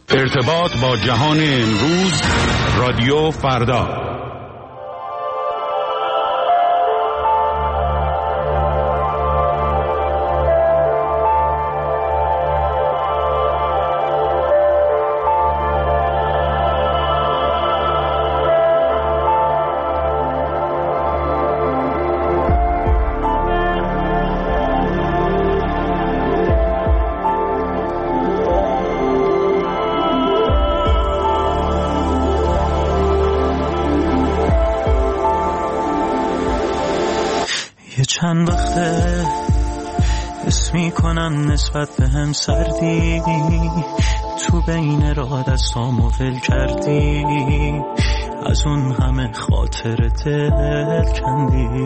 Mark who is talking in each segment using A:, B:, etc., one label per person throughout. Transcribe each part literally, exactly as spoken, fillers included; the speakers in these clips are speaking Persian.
A: ارتباط با جهان امروز، رادیو فردا.
B: چند وقته حس میکنم نسبت به هم سردی، تو بین راه دستامو ول کردی، از اون همه خاطر دل کندی.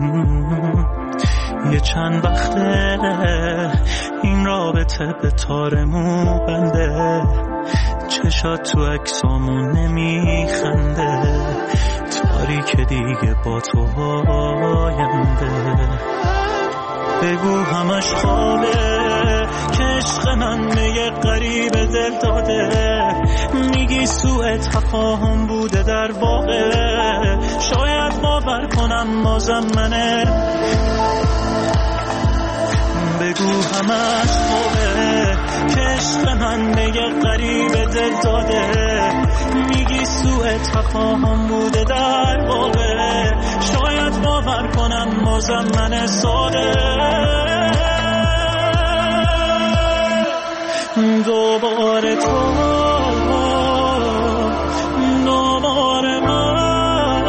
B: یه چند وقته این رابطه به تارمو بنده، چشات تو عکسامون نمیخنده، تاری که دیگه با تو آینده. بگو همش خوابه که عشق من به یه غریب دل داده، میگی سوء تفاهم بوده در واقع، شاید باور کنم بازم منه. بگو همش خوابه که عشق من به یه غریب دل داده، میگی سوء تفاهم بوده در واقع، شاید باور کنم بازم من ساده. دوباره تو دوباره من،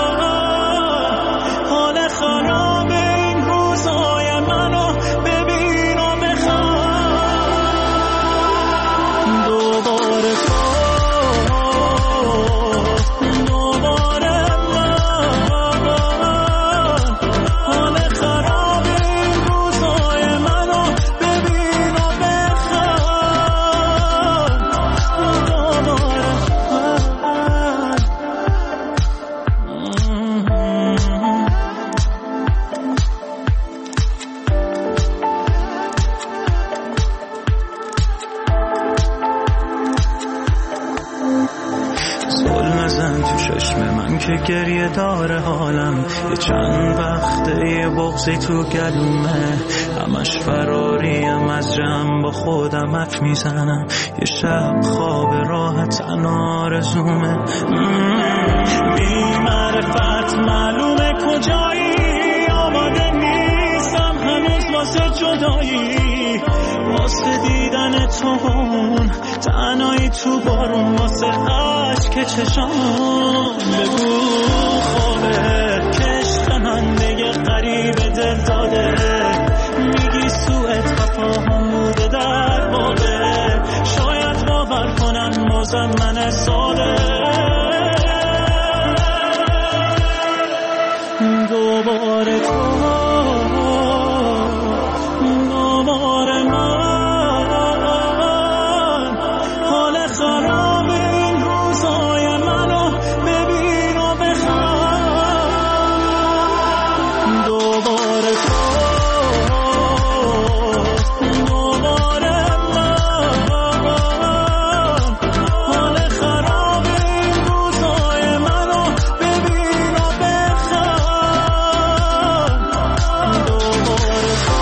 B: حال خراب این روزای منو ببین و بخواه. دوباره تو دوباره من، حال خراب این روزای منو ببین و بخواه. دوباره ظلم زن تو چشم من که گریه داره حالم، یه چند وقته یه بغضی تو گلومه، همش فراریم از جمع با خودم حرف میزنم، یه شب خواب راحت آرزومه. بی معرفت معلومه کجایی، آماده نیستم هنوز واسه جدایی، واسه دیدن تو تنهایی تو بارون، واسه عشق چشام. بگو خوابه که عشق من به یه غریب دل داده، میگی سوء تفاهم بوده در واقع، شاید باور کنم بازم من ساده. دوباره تو دوباره من، حال خراب این روزای منو ببین و بخواه. دوباره تو دوباره من، حال خراب این روزای منو ببین و بخواه. دوباره تو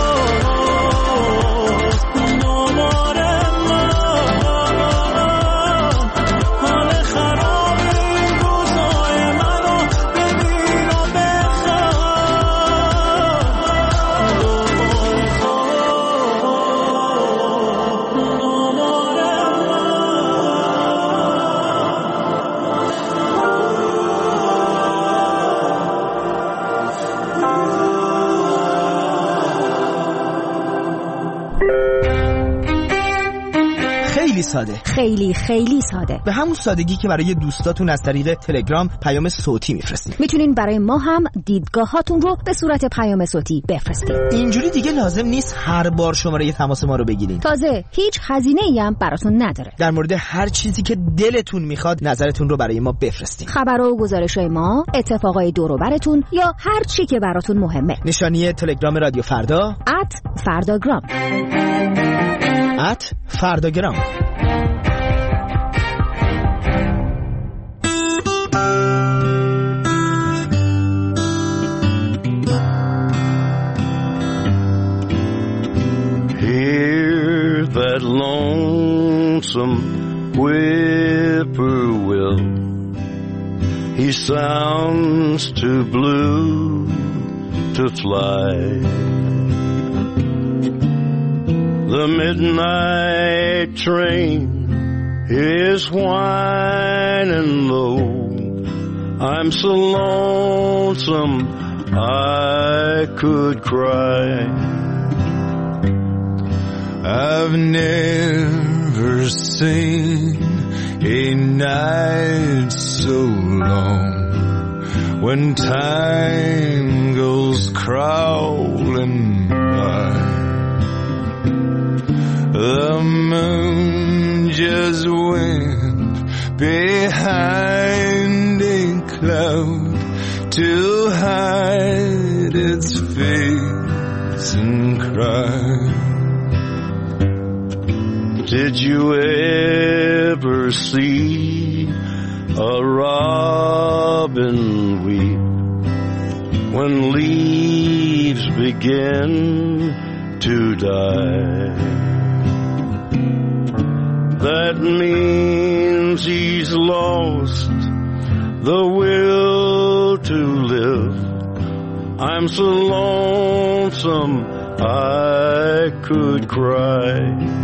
B: دوباره
C: خیلی ساده،
D: خیلی خیلی ساده،
C: به همون سادگی که برای دوستاتون از طریق تلگرام پیام صوتی میفرستید.
D: میتونین برای ما هم دیدگاهاتون رو به صورت پیام صوتی بفرستید.
C: اینجوری دیگه لازم نیست هر بار شماره تماس ما رو بگیرین.
D: تازه هیچ هزینه‌ای هم براتون نداره.
C: در مورد هر چیزی که دلتون میخواد نظرتون رو برای ما بفرستین.
D: خبر و گزارش‌های ما، اتفاقای دور و براتون یا هر چی که براتون مهمه.
C: نشانی تلگرام رادیو فردا ات
D: فرداگرام
C: ات فرداگرام.
E: that lonesome whippoorwill. He sounds too blue to fly. The midnight train is whining low. I'm so lonesome I could cry.
B: I've never seen a night so long when time goes crawling by. The moon just went behind a cloud to hide its face and cry. Did you ever see a robin weep when leaves begin to die? That means he's lost the will to live. I'm so lonesome I could cry.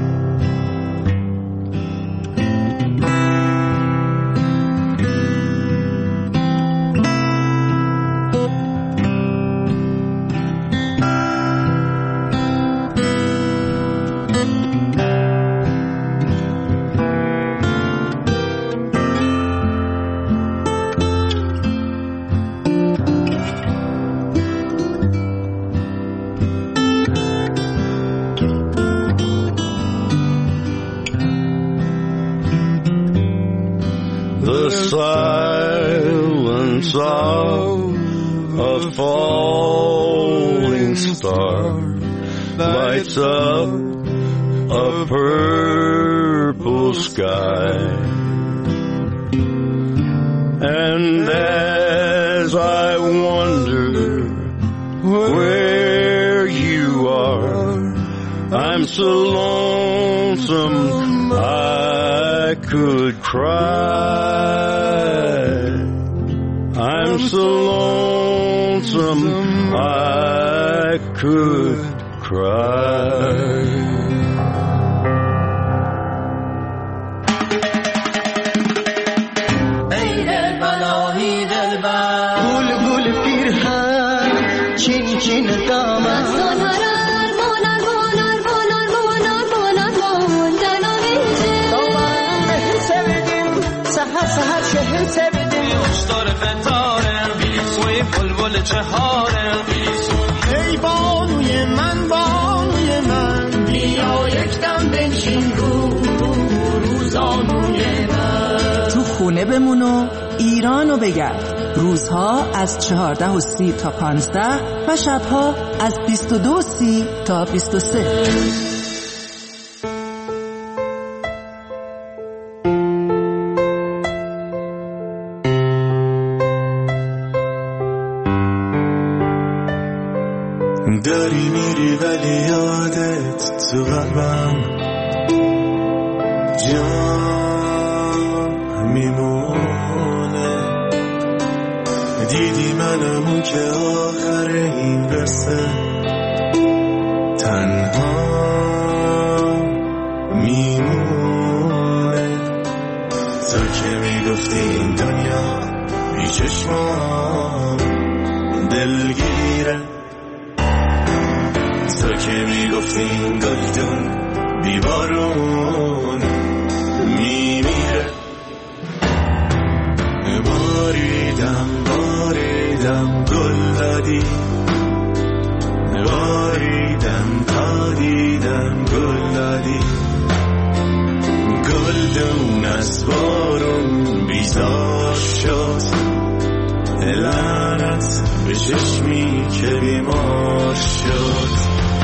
B: Silence of a falling star lights up a purple sky. And as I wonder where you are, I'm so lonesome I could cry. I'm so lonesome I could cry.
F: ای دل بلایی دل بر گل گل پیرهن چین چین دامن سنارر مونر مونر مونر مونر مونر مونر دامن sevdim سحر سحر شهر sevdim uçlar fetare soy bulbul çehare ey banuye man banuye man bia yekdam benşin ro روزانوی من.
G: تو خونه بمون و ایرانو بگرد. روزها از چهارده و سی تا پانزده و شبها از بیست و دو و سی تا بیست و سه.
B: داری میری ولی یادت تو قلبم جا میمونه. دیدی منمون که آخر این قصه تنها میمونه. تو که میگفتی این دنیا بی چشمان دلگیره، تو که میگفتی این گلدون بی بارون میمیره. باریدم باریدم گل دادی، باریدم تا دیدم گل دادی. گلدون از بارون بیزار شد، لعنت به چشمی که بیمار شد.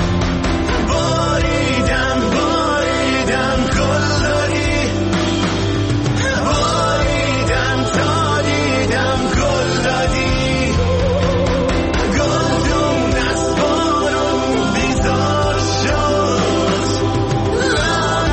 B: باریدم باریدم گل دادی، باریدم تا دیدم گل دادی. گلدون از بارون بیزار شد، لعنت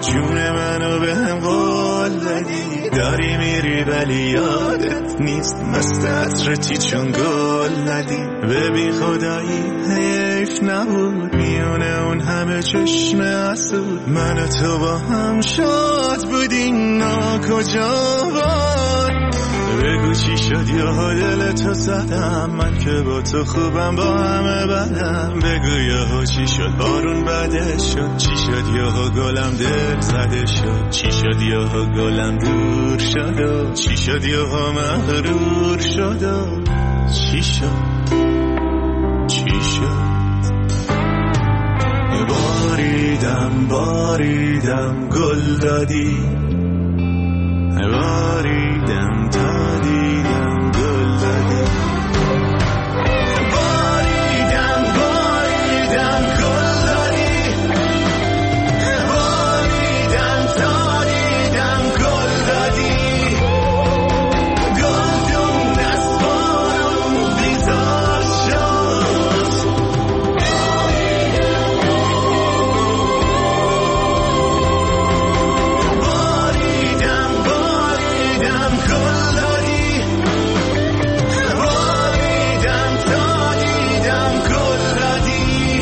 B: جون منو به هم قول دادی، داری میری ولی یادت نیست مست عطرتی چون گل ندی. ببین خدایی حیف نبود میونه اون همه چشم حسود، من و تو با هم شاد بودیم نا کجا بود. بگو چی شد یا دل تو زدم، من که با تو خوبم با همه بدم. بگو یا چی شد بارون بده شد، چی شد یا گلم دل زده شد، چی شد یا گلم دور شد و چی شد یا مغرور شد و چی شد چی شد. باریدم باریدم گل دادی، باریدم تا دیدم گل دادی. باریدم باریدم گل دادی، باریدم تا دیدم گل دادی. گلدون دست بارون بیزار شد، باریدم باریدم گل دادی، باریدم تا دیدم گل دادی.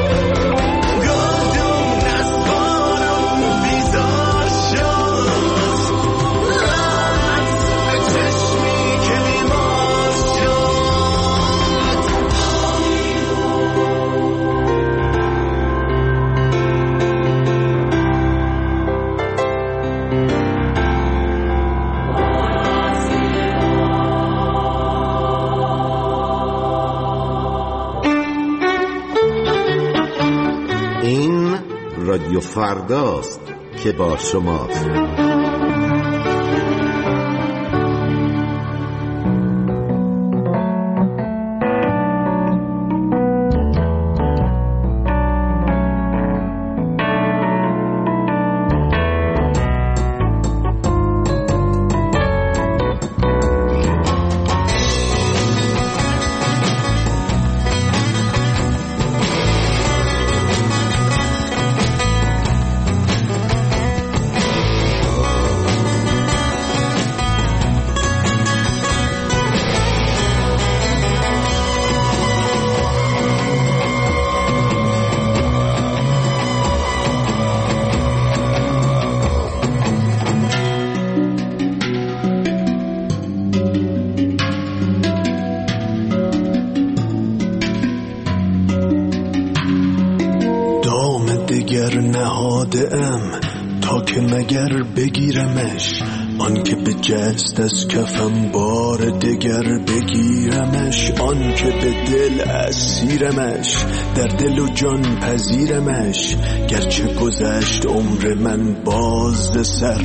B: گلدون دست بارون بیزار شد، لعنت به چشمی که بیمار شد.
H: این رادیو فرداست که با شماست. دام دگر نهادم تا که مگر بگیرمش، آن که به جست از کفم بار دگر بگیرمش. آن که به دل اسیرمش، در دل و جان پذیرمش. گرچه گذشت عمر من باز سر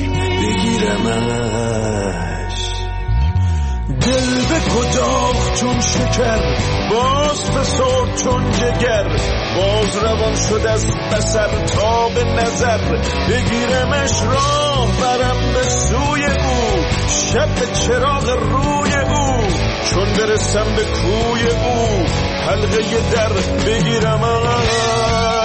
H: بگیرمش. دل به کداخ چون شکر، باز فسرد چون جگر. باز روان شد از بصر تا به نظر بگیرمش. راه برم به سوی او، شب به چراغ روی او. چون برسم به کوی او، حلقه در بگیرمش.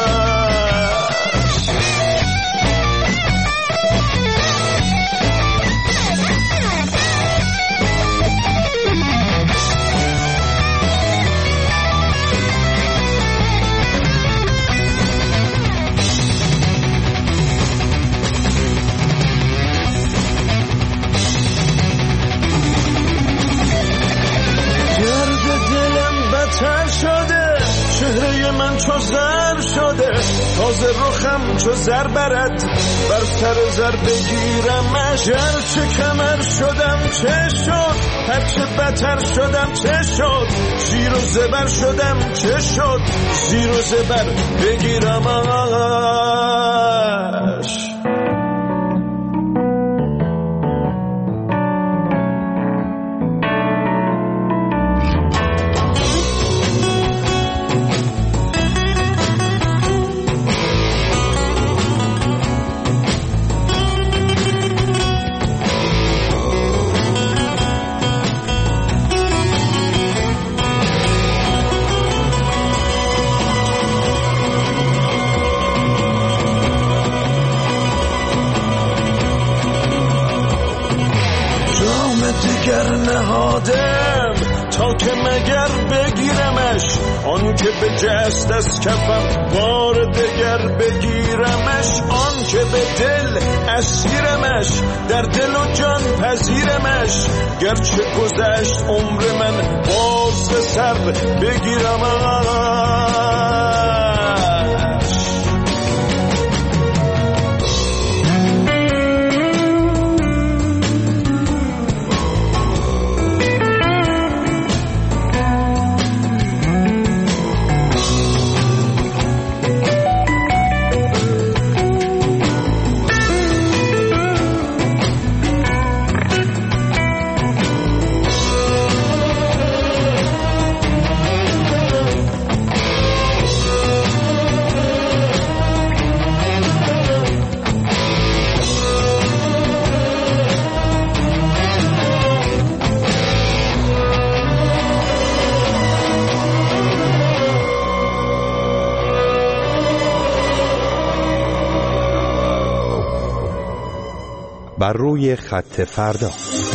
H: چهره من چو زر شده، تازه رخم چو زر برد. بر سر زر بگیرمش. هرچه کمر شدم چه شد، هرچه بتر شدم چه شد. زیر و زبر شدم چه شد، زیر و زبر بگیرمش. جگر نهادم تا که مگر بگیرمش، آن که به جست از کفم بار دگر بگیرمش، آن که به دل اسیرمش در دل و جان پذیرمش، گرچه گذشت عمر من باز به سر بگیرمش.
I: بر روی خط فردا.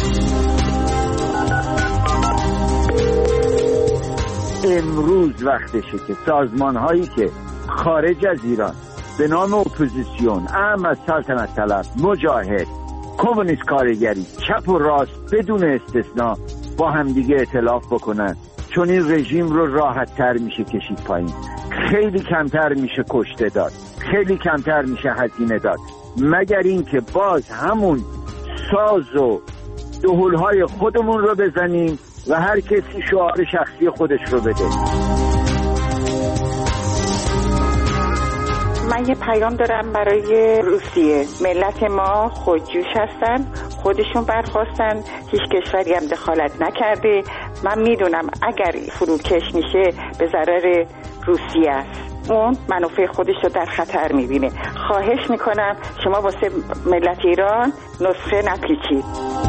J: امروز وقتشه که سازمان هایی که خارج از ایران به نام اپوزیسیون، اهم از سلطنت طلب، مجاهد، کمونیست کارگری، چپ و راست بدون استثناء با همدیگه ائتلاف بکنن، چون این رژیم رو راحت تر میشه کشید پایین، خیلی کمتر میشه کشته داد، خیلی کمتر میشه هزینه داد، مگر این که باز همون ساز و دهل‌های خودمون رو بزنیم و هر کسی شعار شخصی خودش رو بده.
K: من یه پیام دارم برای روسیه. ملت ما خودجوش هستن، خودشون برخواستن، هیچ کشوری هم دخالت نکرده. من میدونم اگر فروکش میشه به ضرر روسیه است، اون منافع خودش رو در خطر میبینه. خواهش میکنم شما واسه ملت ایران نسخه نپیچید.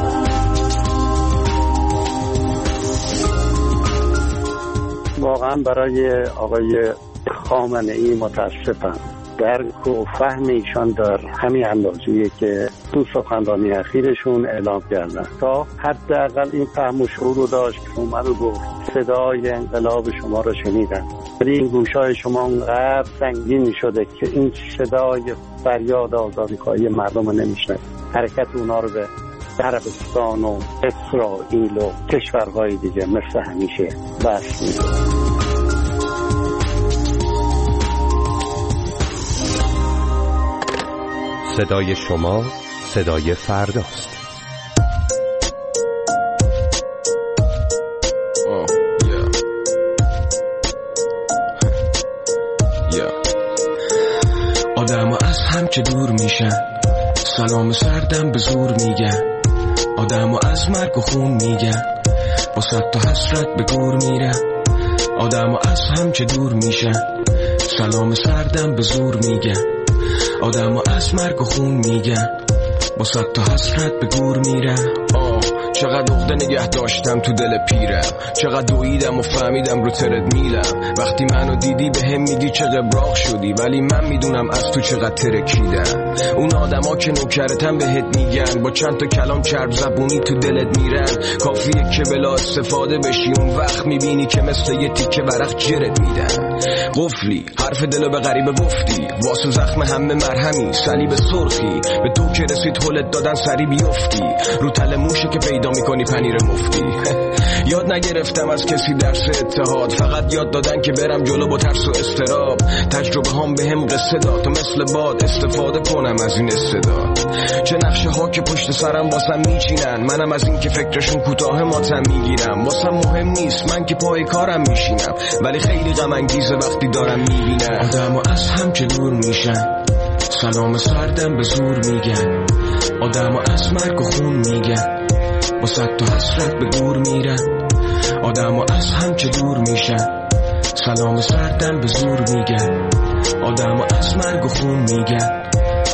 L: واقعا برای آقای خامنه‌ای متاسفم. درک و فهم ایشان در همین اندازه‌ایه که تو سخنرانی اخیرشون اعلام کردن، تا حداقل این فهم و شعور رو داشت که اومد و گفت صدای انقلاب شما رو شنیدن، ولی این گوشای شما اونقدر سنگین شده که این صدای فریاد آزادی‌خواهی مردم رو نمیشنه. حرکت اونا رو به عربستان و اسرائیل و کشورهای دیگه مثل همیشه بس می‌کنه.
I: صدای شما صدای فرداست.
M: oh, yeah. yeah. آدم از هم که دور میشن، سلام سردم به زور میگن، آدم از مرگ و خون میگن، با صد تا حسرت به گور میرن. آدم از هم که دور میشن، سلام سردم به زور میگن، آدم از مرگ و خون میگن، با صد تا حسرت به گور میرن. آه چقدر عقده نگه داشتم تو دل پیرم، چقدر دویدم و فهمیدم رو ترد میلم. وقتی منو دیدی به هم میگی چه قبراق شدی، ولی من میدونم از تو چقدر ترکیدم. اون آدما که نوکرتم بهت میگن، با چند تا کلام چرب زبونی تو دلت میرن. کافیه که بلا استفاده بشی، اون وقت میبینی که مثل یه تیکه ورق جرت میدن. قفلی حرف دلو به غریبه گفتی، واسه زخم همه مرهمی، صلیب سرخی به تو که رسید هلت دادن سری بیفتی. رو تل موشه که پیدا میکنی پنیر مفتی. یاد نگرفتم از کسی درس اتحاد، فقط یاد دادن که برم جلو با ترس و استراب. تجربه هم به هم قصه داد تا مثل باد استفاده کنم از این استعداد. چه نقشه ها که پشت سرم واسم میچینن، منم از این که فکرشون کوتاه ماتم میگیرم. واسم مهم نیست من که پای کارم میشینم، ولی خیلی غم انگیزه وقتی دارم میبینم آدمو از هم که دور میشن، سلام سردم به زور میگن، آدمو از مرگ و خون میگن، با صد تا حسرت به گور میرن. آدمو از هم که دور میشن، سلام سردم به زور میگن، آدمو از مرگ و خون میگن،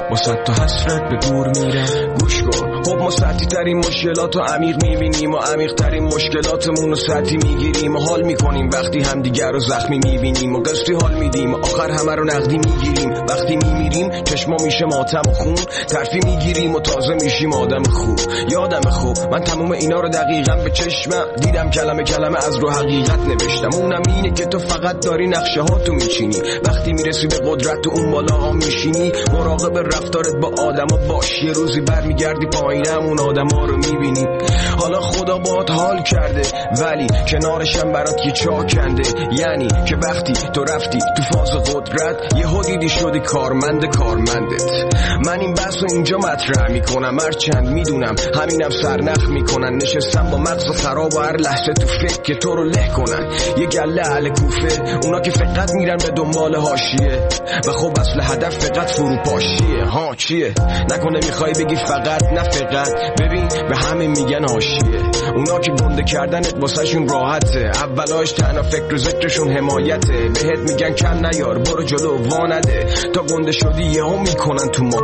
M: با صد تا حسرت به گور میرم. گوش کن، خب ما سطحی ترین مشکلات رو عمیق میبینیم و عمیق ترین مشکلاتمون رو سطحی میگیریم و حال میکنیم وقتی همدیگر رو زخمی میبینیم و قسطی حال میدیم و آخر همه رو نقدی میگیریم. وقتی میمیریم چشما میشه ماتم و خون، ترفی میگیریم و تازه میشیم آدم خوب. یادم خوب من تموم اینا رو دقیقاً به چشمم دیدم، کلمه کلمه از رو حقیقت نوشتم. اونم اینه که تو فقط داری نقشه ها تو میچینی، وقتی میرسی به قدرت تو اون بالا ها میشینی. مراقب رفتارت با آدم ها باش، یه روزی برمیگردی پایینم اون آدم ها رو میبینی. حالا خدا باهات حال کرده ولی کنارشم برات یه چاه کنده، یعنی که وقتی تو رفتی تو فاز قدرت یه ها دیدی شدی کارمند کارمندت. من این بحث رو اینجا مطرح میکنم هرچند میدونم همینم سرنخ میکنن، نشستم با مغز خراب و هر لحظه تو فکر که تو رو له کنن. یه گله اهل کوفه اونا که فقط میرن به دنبال حاشیه و خب اصل هدف فقط فروپاشیه. ها چیه؟ نکنه میخوای بگی فقط؟ نه فقط، ببین به همه میگن حاشیه. اونا که گنده کردنت واسهشون راحته، اولاش تنها فکر و ذکرشون حمایته. بهت میگن کم نیار برو جلو وانده، تا گنده شدی یهو میکنن تو ما.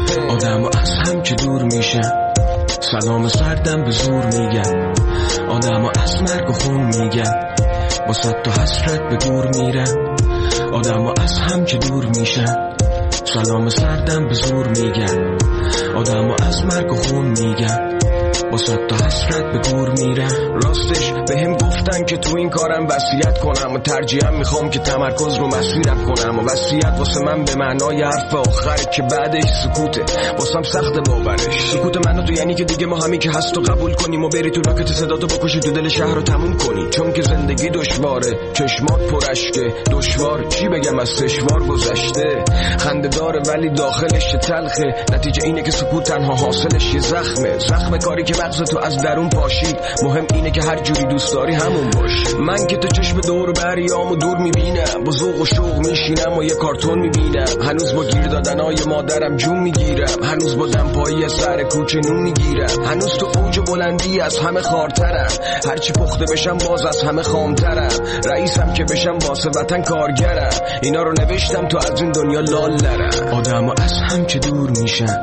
M: آدم از هم که دور میشن، سلام سردم به زور میگن. آدم از مرگ و خون میگن، با صد تا حسرت به گور میرن. آدم از هم که دور میشن، سلام سردم به زور میگن. آدم از مرگ و خون میگن، با صد تا حسرت به گور میرن. راستش به هم گفتن که تو این کارم وصیت کنم و ترجیحاً میخوام که تمرکز رو مسیرم کنم و وصیت واسه من به معنای حرف آخر که بعدش سکوته. واسم سخت باورش سکوت منو تو، یعنی که دیگه ما همین که هست و قبول کنیم و بری تو راکت صداتو بکشی تو دل شهر رو تموم کنی. چون که زندگی دشواره، چشمات پرشکه، دشوار چی بگم از سشوار گذشته. خنده داره ولی داخلش تلخه، نتیجه اینه که سکوت تنها حاصلش یه زخمه. زخم کاری که مغز تو از درون پاشید، مهم اینه که هر جوری دوست داری همون باش. من که تو چشم دور بریام و دور میبینم، با ذوق و شوق میشینم و یه کارتون میبینم. هنوز با گیر دادنای مادرم جون میگیرم، هنوز با دمپایی سر کوچه نون میگیرم. هنوز تو اوج بلندی از همه خارترم، هرچی پخته بشم باز از همه خامترم. رئیسم که بشم واسه وطن کارگرم، اینا رو نوشتم تو از این دنیا لال نرم. آدم از هم که دور میشن،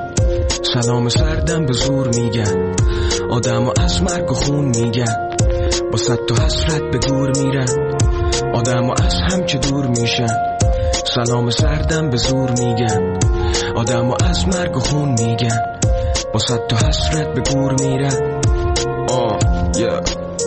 M: سلام سردم به زور میگن. آدم از مرگ و خون میگن، با صد تا حسرت به گور میرن. آدم از هم که دور میشن، سلام سردم به زور میگن. آدم از مرگ و خون میگن، با صد تا حسرت به گور میرن. آه yeah.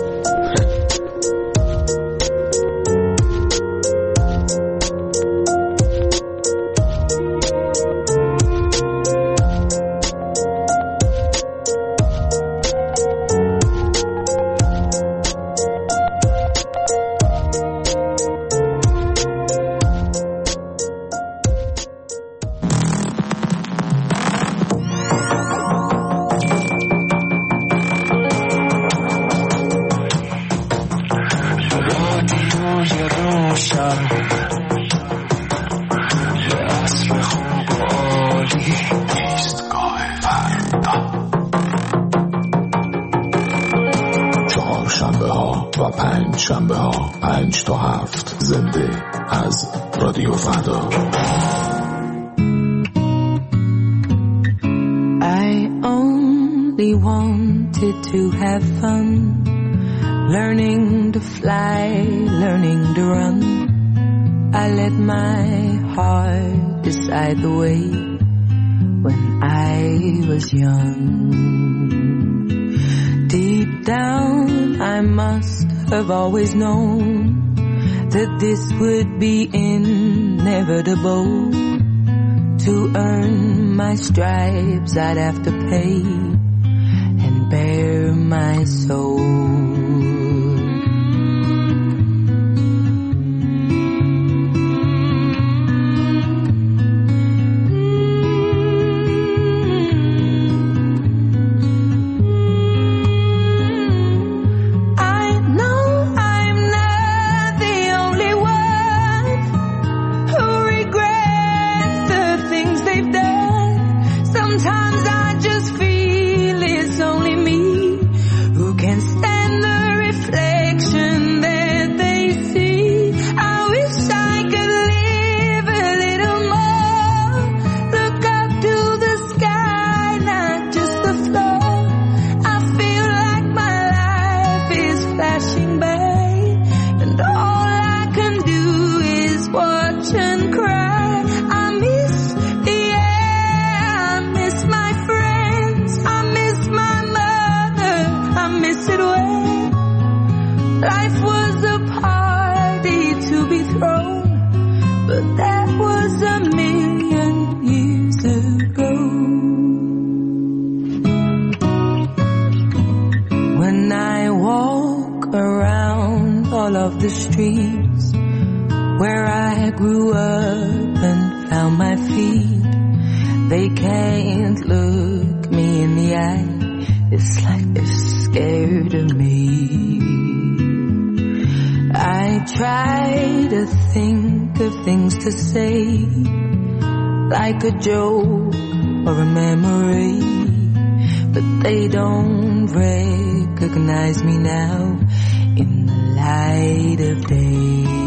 N: I've always known that this would be inevitable. To earn my stripes I'd have to pay and bare my soul. Do the streets where I grew up and found my feet. They can't look me in the eye. It's like they're scared of me. I try to think of things to say, like a joke or a memory, but they don't recognize me now in the light of day.